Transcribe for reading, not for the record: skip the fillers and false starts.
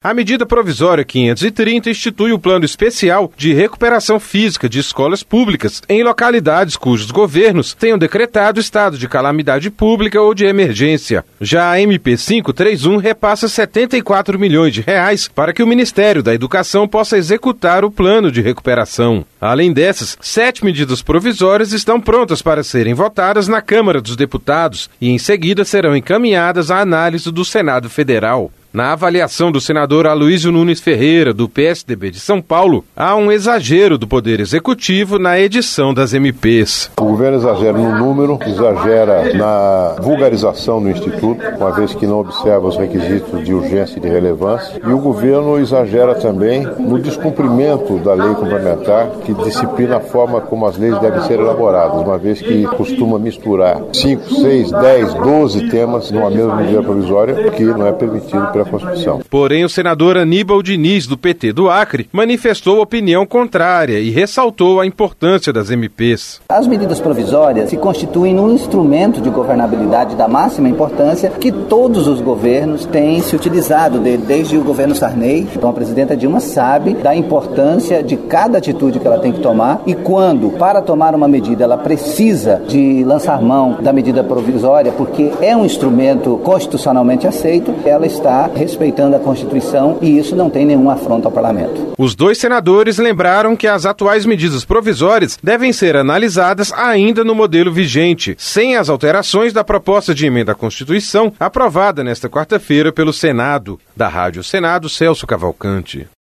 A medida provisória 530 institui o Plano Especial de Recuperação Física de Escolas Públicas em localidades cujos governos tenham decretado estado de calamidade pública ou de emergência. Já a MP 531 repassa 74 milhões de reais para que o Ministério da Educação possa executar o plano de recuperação. Além dessas, 7 medidas provisórias estão prontas para serem votadas na Câmara dos Deputados e em seguida serão encaminhadas à análise do Senado Federal. Na avaliação do senador Aloysio Nunes Ferreira, do PSDB de São Paulo, há um exagero do Poder Executivo na edição das MPs. O governo exagera no número, exagera na vulgarização do Instituto, uma vez que não observa os requisitos de urgência e de relevância, e o governo exagera também no descumprimento da lei complementar, que disciplina a forma como as leis devem ser elaboradas, uma vez que costuma misturar 5, 6, 10, 12 temas numa mesma medida provisória, que não é permitido pela Constituição. Porém, o senador Aníbal Diniz, do PT do Acre, manifestou opinião contrária e ressaltou a importância das MPs. As medidas provisórias se constituem um instrumento de governabilidade da máxima importância que todos os governos têm se utilizado, desde o governo Sarney. Então, a presidenta Dilma sabe da importância de cada atitude que ela tem que tomar e quando, para tomar uma medida, ela precisa de lançar mão da medida provisória, porque é um instrumento constitucionalmente aceito, ela está respeitando a Constituição e isso não tem nenhuma afronta ao Parlamento. Os dois senadores lembraram que as atuais medidas provisórias devem ser analisadas ainda no modelo vigente, sem as alterações da proposta de emenda à Constituição aprovada nesta quarta-feira pelo Senado. Da Rádio Senado, Celso Cavalcante.